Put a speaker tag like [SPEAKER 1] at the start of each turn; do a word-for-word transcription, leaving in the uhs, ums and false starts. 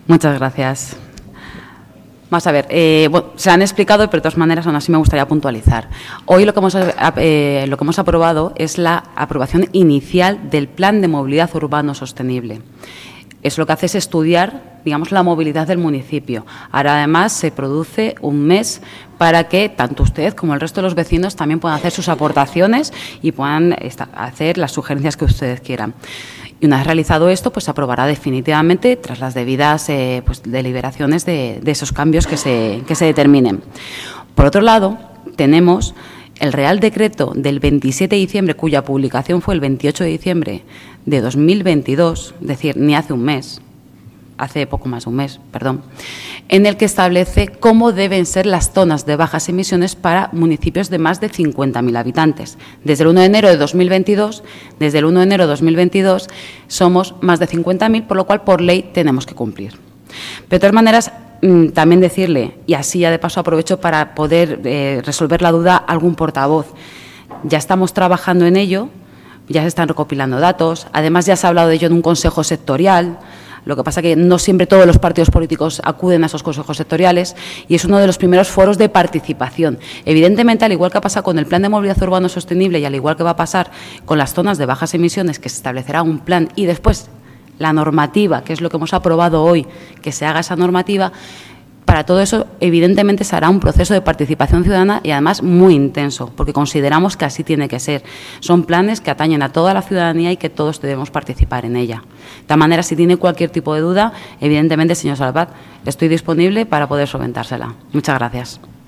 [SPEAKER 1] Muchas gracias. Vamos a ver, eh, bueno, se han explicado, pero de todas maneras aún así me gustaría puntualizar. Hoy lo que hemos, eh, lo que hemos aprobado es la aprobación inicial del Plan de Movilidad Urbano Sostenible. Eso lo que hace es estudiar, digamos, la movilidad del municipio. Ahora, además, se produce un mes para que tanto usted como el resto de los vecinos también puedan hacer sus aportaciones y puedan hacer las sugerencias que ustedes quieran. Y una vez realizado esto, pues se aprobará definitivamente tras las debidas eh, pues, deliberaciones de, de esos cambios que se, que se determinen. Por otro lado, tenemos el Real Decreto del veintisiete de diciembre, cuya publicación fue el veintiocho de diciembre de dos mil veintidós, es decir, ni hace un mes, hace poco más de un mes, perdón, en el que establece cómo deben ser las zonas de bajas emisiones para municipios de más de cincuenta mil habitantes. Desde el uno de enero de dos mil veintidós, desde el uno de enero de dos mil veintidós, somos más de cincuenta mil, por lo cual por ley tenemos que cumplir. Pero de todas maneras, también decirle, y así ya de paso aprovecho para poder eh, resolver la duda a algún portavoz, ya estamos trabajando en ello, ya se están recopilando datos, además ya se ha hablado de ello en un consejo sectorial. Lo que pasa es que no siempre todos los partidos políticos acuden a esos consejos sectoriales y es uno de los primeros foros de participación. Evidentemente, al igual que ha pasado con el Plan de Movilidad Urbano Sostenible y al igual que va a pasar con las zonas de bajas emisiones, que se establecerá un plan y después la normativa, que es lo que hemos aprobado hoy, que se haga esa normativa. Para todo eso, evidentemente, se hará un proceso de participación ciudadana y, además, muy intenso, porque consideramos que así tiene que ser. Son planes que atañen a toda la ciudadanía y que todos debemos participar en ella. De tal manera, si tiene cualquier tipo de duda, evidentemente, señor Salvat, estoy disponible para poder solventársela. Muchas gracias.